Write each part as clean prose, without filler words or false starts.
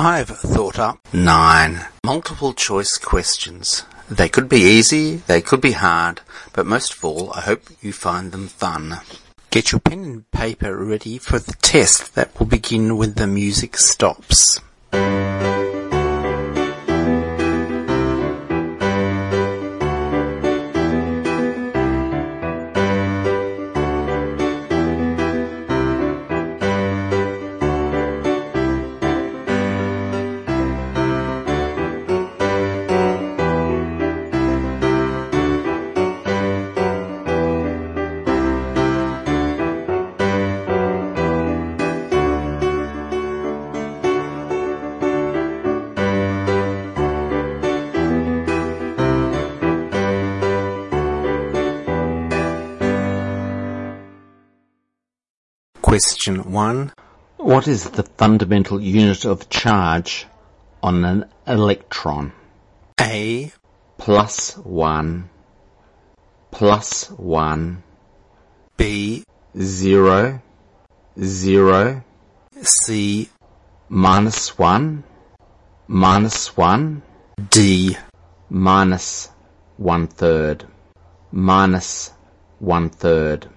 I've thought up 9 multiple choice questions. They could be easy, they could be hard, but most of all, I hope you find them fun. Get your pen and paper ready for the test that will begin when the music stops. Question 1. What is the fundamental unit of charge on an electron? A. +1. +1. B. 0. 0. C. -1. -1. D. -1/3. -1/3.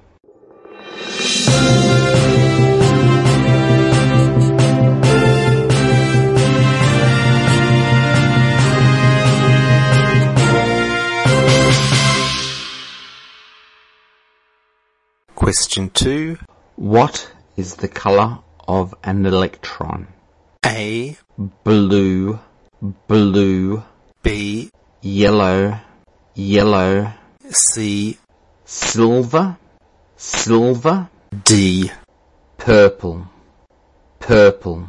Question 2. What is the colour of an electron? A. Blue. Blue. B. Yellow. Yellow. C. Silver. Silver. D. Purple. Purple.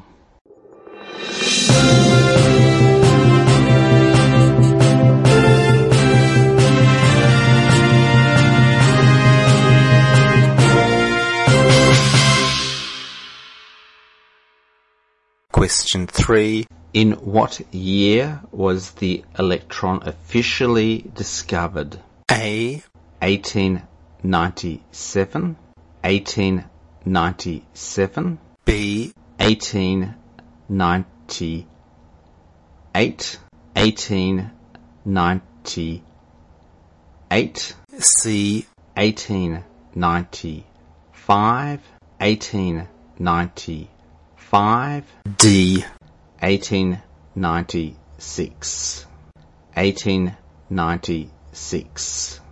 Question 3. In what year was the electron officially discovered? A. 1897. 1897. B. 1898. 1898. C. 1895. 1895. D. 1896. 1896.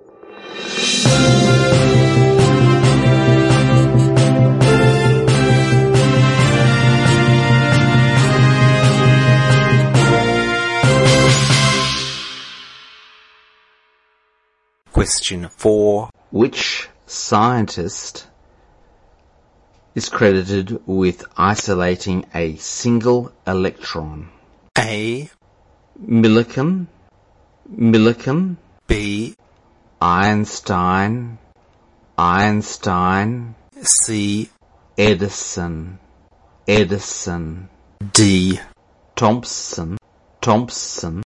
Question 4. Which scientist is credited with isolating a single electron? A. Millikan. Millikan. B. Einstein. Einstein. C. Edison. Edison. D. Thomson. Thomson.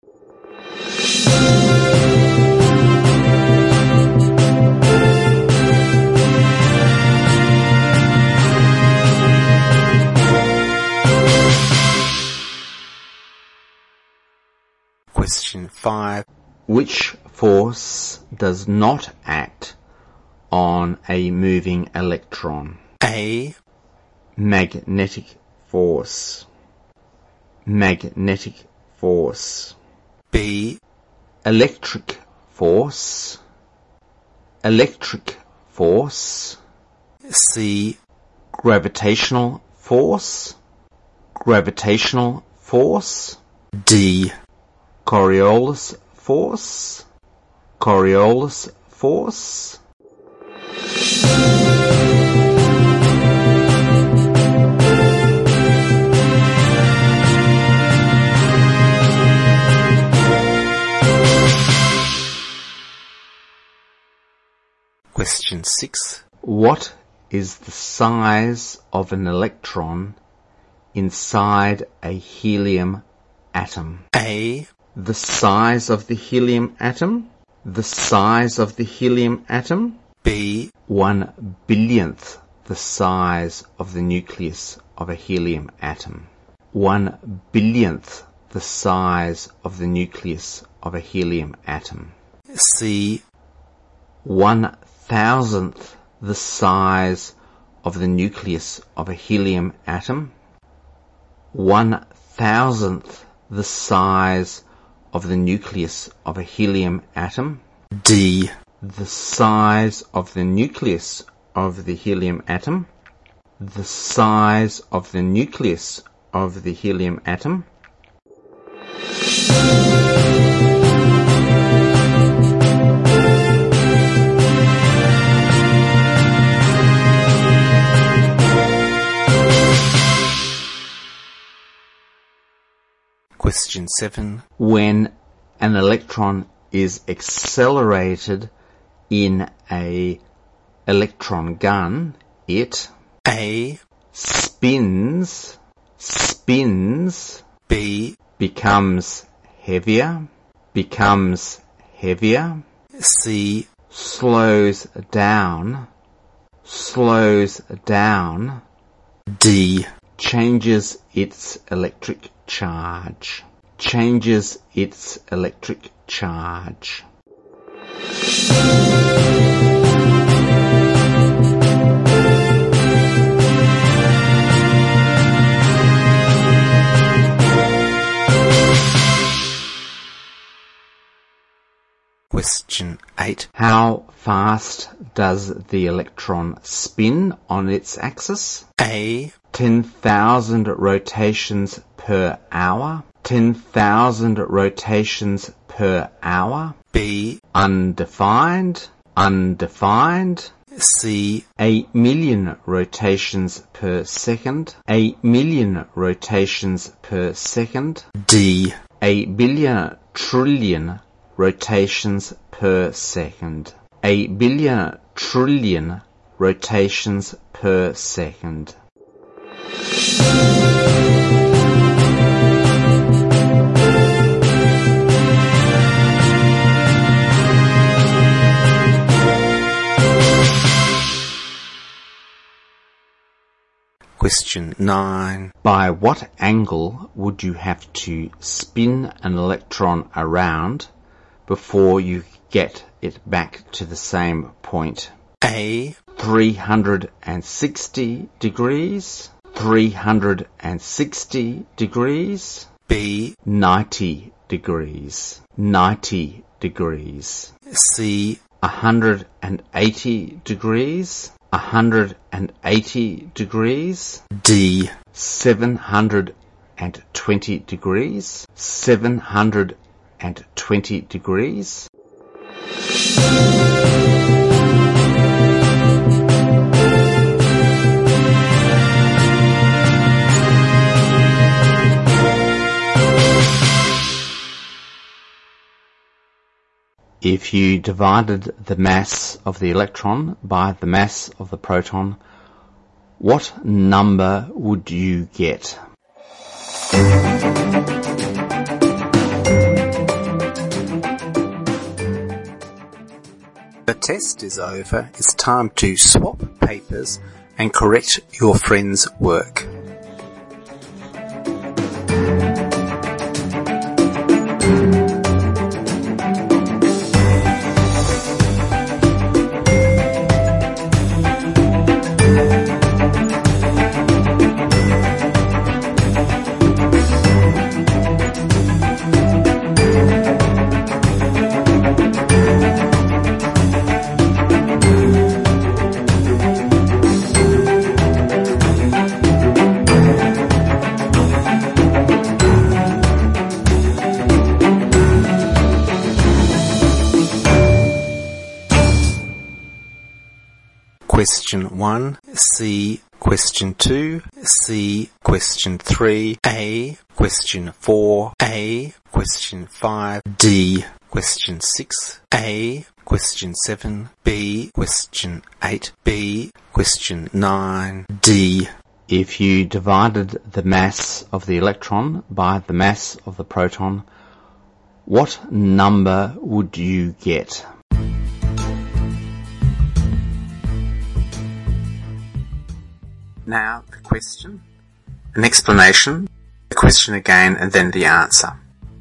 Question 5. Which force does not act on a moving electron? A. Magnetic force. Magnetic force. B. Electric force. Electric force. C. Gravitational force. Gravitational force. D. Coriolis force. Coriolis force. Question 6. What is the size of an electron inside a helium atom? A. The size of the helium atom. The size of the helium atom. B. 1/1000th the size of the nucleus of a helium atom. 1/billionth the size of the nucleus of a helium atom. C. 1,000th the size of the nucleus of a helium atom. 1,000th the size of the nucleus of a helium atom. D. The size of the nucleus of the helium atom. The size of the nucleus of the helium atom. Question 7. When an electron is accelerated in a electron gun, it A. spins, B. becomes heavier, C. slows down, D. changes its electric charge, Question 8. How fast does the electron spin on its axis? A. 10,000 rotations per hour. 10,000 rotations per hour. B. Undefined. C. 8 million rotations per second. 8 million rotations per second. D. 8 billion trillion rotations per second. 8 billion trillion rotations per second. Question 9. By what angle would you have to spin an electron around before you get it back to the same point? A. 360 degrees. 360 degrees. B. 90 degrees. 90 degrees. C. 180 degrees. 180 degrees. D. 720 degrees. 720 degrees. If you divided the mass of the electron by the mass of the proton, what number would you get? The test is over. It's time to swap papers and correct your friend's work. Question 1, C. Question 2, C. Question 3, A. Question 4, A. Question 5, D. Question 6, A. Question 7, B. Question 8, B. Question 9, D. If you divided the mass of the electron by the mass of the proton, what number would you get? Now the question, an explanation. The question again and then the answer.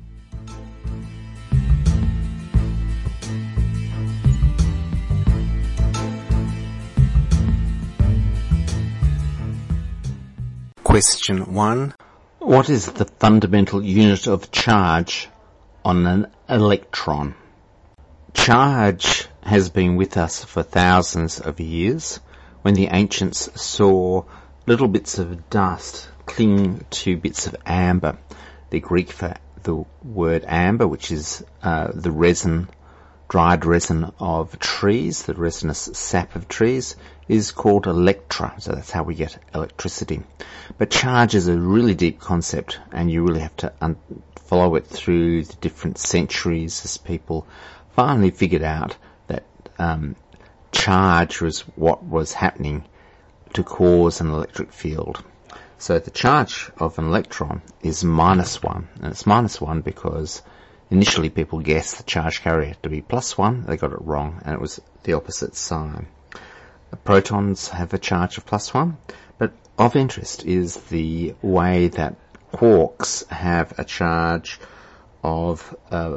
Question 1. What is the fundamental unit of charge on an electron? Charge has been with us for thousands of years. When the ancients saw little bits of dust cling to bits of amber, the Greek for the word amber, which is the resin, dried resin of trees, the resinous sap of trees, is called electra, so that's how we get electricity. But charge is a really deep concept, and you really have to follow it through the different centuries as people finally figured out that charge was what was happening to cause an electric field. So the charge of an electron is -1, and it's -1 because initially people guessed the charge carrier had to be +1. They got it wrong, and it was the opposite sign. The protons have a charge of +1, but of interest is the way that quarks have a charge of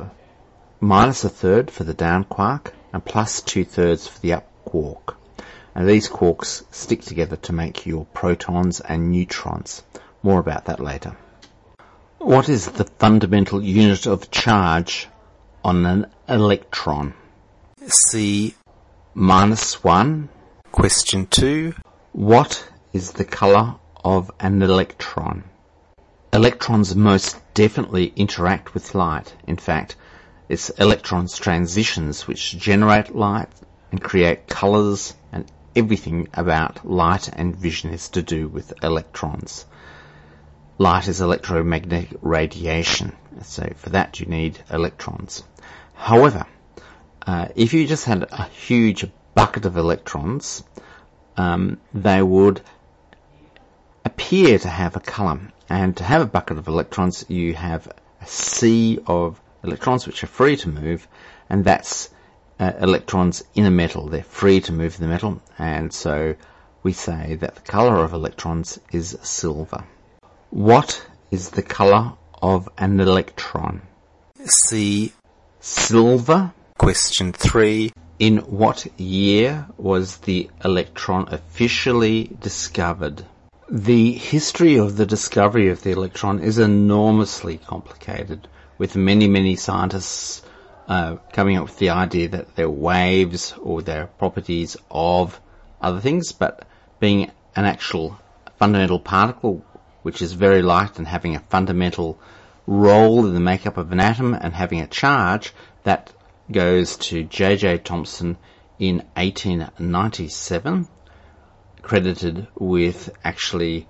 -1/3 for the down quark and +2/3 for the up quark. And these quarks stick together to make your protons and neutrons. More about that later. What is the fundamental unit of charge on an electron? C. -1. Question 2. What is the colour of an electron? Electrons most definitely interact with light. In fact, it's electrons' transitions which generate light and create colours, and everything about light and vision is to do with electrons. Light is electromagnetic radiation, so for that you need electrons. However, if you just had a huge bucket of electrons, they would appear to have a colour. And to have a bucket of electrons, you have a sea of electrons which are free to move, and that's electrons in a metal. They're free to move the metal, and so we say that the colour of electrons is silver. What is the colour of an electron? C. Silver. Question 3. In what year was the electron officially discovered? The history of the discovery of the electron is enormously complicated, with many scientists coming up with the idea that they're waves or they're properties of other things, but being an actual fundamental particle which is very light and having a fundamental role in the makeup of an atom and having a charge, that goes to J.J. Thomson in 1897, credited with actually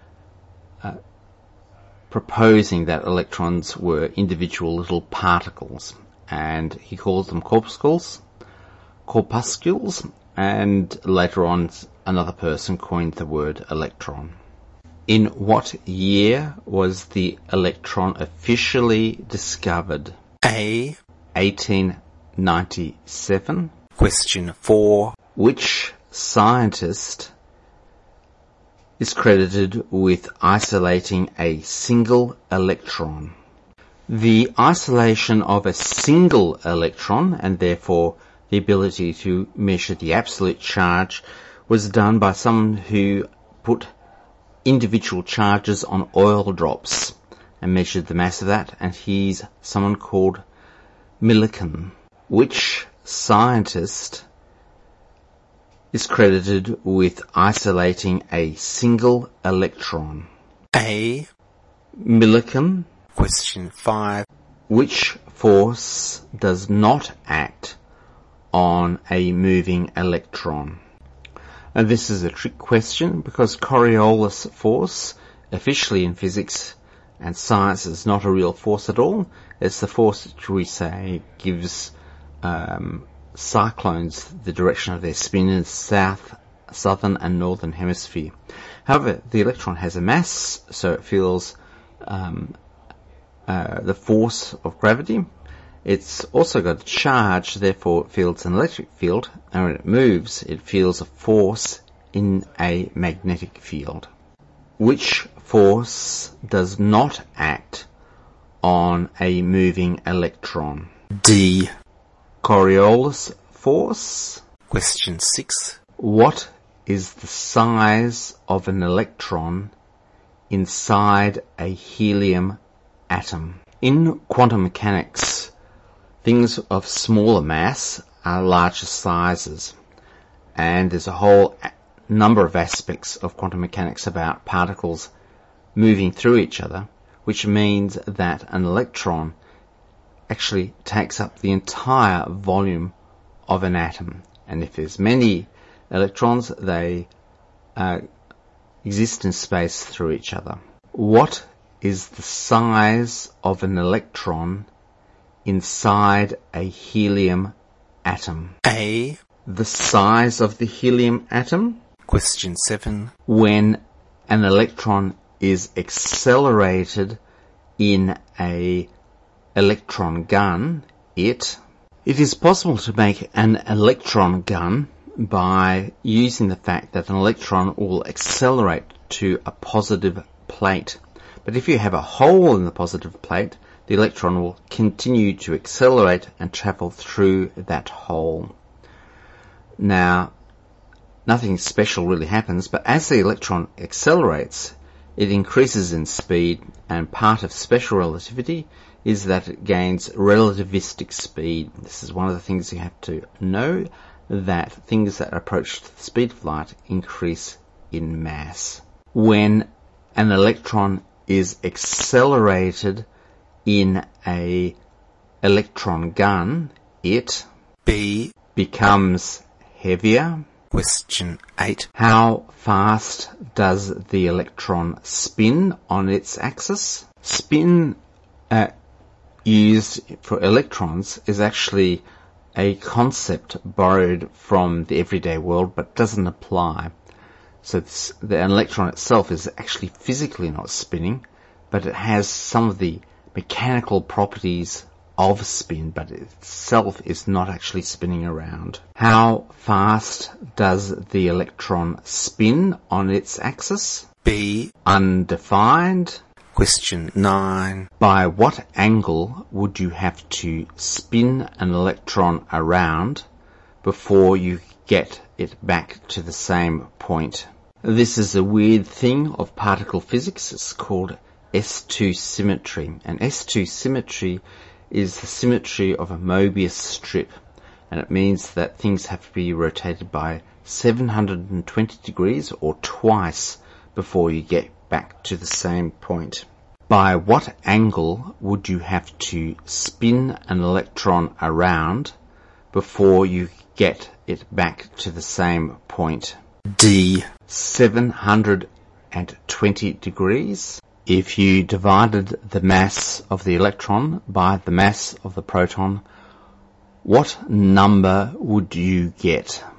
proposing that electrons were individual little particles, and he calls them corpuscles, and later on another person coined the word electron. In what year was the electron officially discovered? A. 1897. Question 4. Which scientist is credited with isolating a single electron? The isolation of a single electron, and therefore the ability to measure the absolute charge, was done by someone who put individual charges on oil drops and measured the mass of that, and he's someone called Millikan. Which scientist is credited with isolating a single electron? A. Millikan. Question 5. Which force does not act on a moving electron? And this is a trick question because Coriolis force, officially in physics and science, is not a real force at all. It's the force which we say gives cyclones the direction of their spin in the southern and northern hemisphere. However, the electron has a mass, so it feels the force of gravity. It's also got a charge, therefore it feels an electric field, and when it moves, it feels a force in a magnetic field. Which force does not act on a moving electron? D. Coriolis force. Question 6. What is the size of an electron inside a helium atom? In quantum mechanics, things of smaller mass are larger sizes, and there's a whole number of aspects of quantum mechanics about particles moving through each other, which means that an electron actually takes up the entire volume of an atom. And if there's many electrons, they exist in space through each other. What is the size of an electron inside a helium atom? A. The size of the helium atom. Question 7. When an electron is accelerated in a electron gun, it is possible to make an electron gun by using the fact that an electron will accelerate to a positive plate. But if you have a hole in the positive plate, the electron will continue to accelerate and travel through that hole. Now, nothing special really happens, but as the electron accelerates, it increases in speed, and part of special relativity is that it gains relativistic speed. This is one of the things you have to know, that things that approach the speed of light increase in mass. When an electron is accelerated in a electron gun, it B. becomes heavier. Question 8. How fast does the electron spin on its axis? Spin used for electrons is actually a concept borrowed from the everyday world but doesn't apply. So the electron itself is actually physically not spinning, but it has some of the mechanical properties of spin, but itself is not actually spinning around. How fast does the electron spin on its axis? B. Undefined. Question 9. By what angle would you have to spin an electron around before you get it back to the same point? This is a weird thing of particle physics. It's called S2 symmetry. And S2 symmetry is the symmetry of a Mobius strip, and it means that things have to be rotated by 720 degrees or twice before you get back to the same point. By what angle would you have to spin an electron around before you get it back to the same point? D. 720 degrees. If you divided the mass of the electron by the mass of the proton, what number would you get?